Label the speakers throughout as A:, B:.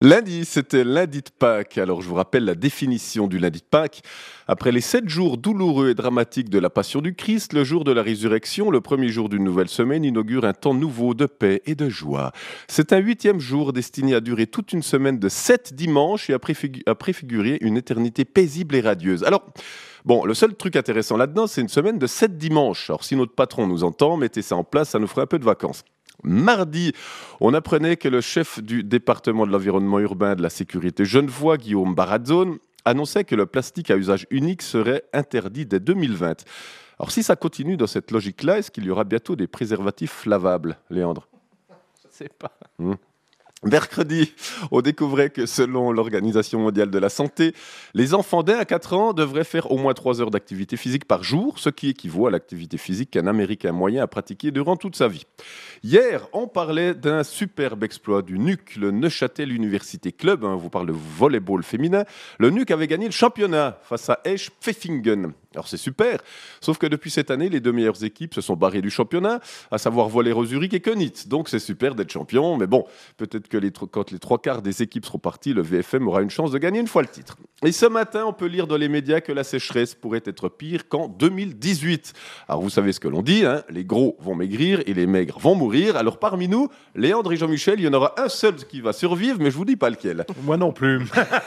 A: Lundi, c'était lundi de Pâques. Alors, je vous rappelle la définition du lundi de Pâques. Après les 7 jours douloureux et dramatiques de la Passion du Christ, le jour de la résurrection, le premier jour d'une nouvelle semaine, inaugure un temps nouveau de paix et de joie. C'est un 8e jour destiné à durer toute une semaine de 7 dimanches et à préfigurer une éternité paisible et radieuse. Alors, bon, le seul truc intéressant là-dedans, c'est une semaine de 7 dimanches. Alors, si notre patron nous entend, mettez ça en place, ça nous ferait un peu de vacances. Mardi, on apprenait que le chef du département de l'environnement urbain de la sécurité genevois, Guillaume Barazzone, annonçait que le plastique à usage unique serait interdit dès 2020. Alors si ça continue dans cette logique-là, est-ce qu'il y aura bientôt des préservatifs lavables, Léandre ?
B: Je ne sais pas.
A: Mercredi, on découvrait que selon l'Organisation mondiale de la santé, les enfants d'1 à 4 ans devraient faire au moins 3 heures d'activité physique par jour, ce qui équivaut à l'activité physique qu'un Américain moyen a pratiqué durant toute sa vie. Hier, on parlait d'un superbe exploit du NUC, le Neuchâtel Université Club, on vous parle de volleyball féminin. Le NUC avait gagné le championnat face à Esch Pfeffingen. Alors c'est super, sauf que depuis cette année, les 2 meilleures équipes se sont barrées du championnat, à savoir Volley Zurich et Könitz. Donc c'est super d'être champion, mais bon, peut-être que quand les 3/4 des équipes seront parties, le VFM aura une chance de gagner une fois le titre. Et ce matin, on peut lire dans les médias que la sécheresse pourrait être pire qu'en 2018. Alors vous savez ce que l'on dit, les gros vont maigrir et les maigres vont mourir. Alors parmi nous, Léandre et Jean-Michel, il y en aura un seul qui va survivre, mais je vous dis pas lequel.
B: Moi non plus.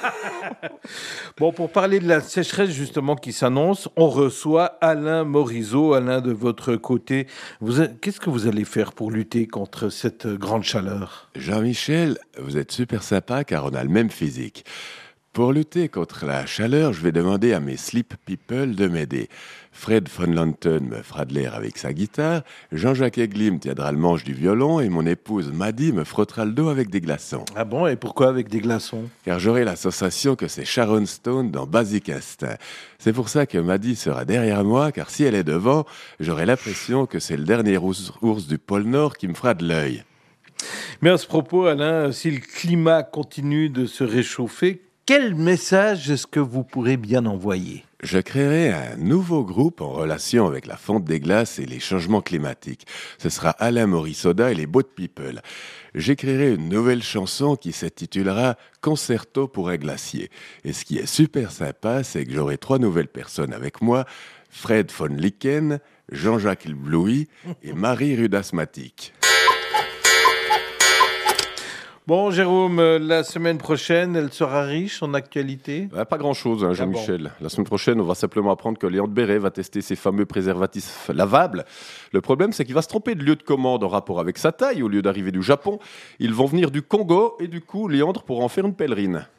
B: Bon, pour parler de la sécheresse justement qui s'annonce, on reçoit Alain Morisot. Alain, de votre côté, qu'est-ce que vous allez faire pour lutter contre cette grande chaleur ?
C: Jean-Michel, vous êtes super sympa car on a le même physique. Pour lutter contre la chaleur, je vais demander à mes sleep people de m'aider. Fred von Lanten me fera de l'air avec sa guitare, Jean-Jacques Eglim tiendra le manche du violon et mon épouse Maddy me frottera le dos avec des glaçons.
B: Ah bon, et pourquoi avec des glaçons ?
C: Car j'aurai la sensation que c'est Sharon Stone dans Basic Instinct. C'est pour ça que Maddy sera derrière moi, car si elle est devant, j'aurai l'impression que c'est le dernier ours du pôle Nord qui me fera de l'œil.
B: Mais à ce propos, Alain, si le climat continue de se réchauffer, quel message est-ce que vous pourrez bien envoyer ?
C: Je créerai un nouveau groupe en relation avec la fonte des glaces et les changements climatiques. Ce sera Alain Morissoda et les Boat People. J'écrirai une nouvelle chanson qui s'intitulera Concerto pour un glacier. Et ce qui est super sympa, c'est que j'aurai 3 nouvelles personnes avec moi, Fred von Licken, Jean-Jacques Blouy et Marie Rudasmatic.
B: Bon, Jérôme, la semaine prochaine, elle sera riche en actualité ?
A: Pas grand-chose, Jean-Michel. La semaine prochaine, on va simplement apprendre que Léandre Béret va tester ses fameux préservatifs lavables. Le problème, c'est qu'il va se tromper de lieu de commande en rapport avec sa taille. Au lieu d'arriver du Japon, ils vont venir du Congo et du coup, Léandre pourra en faire une pèlerine.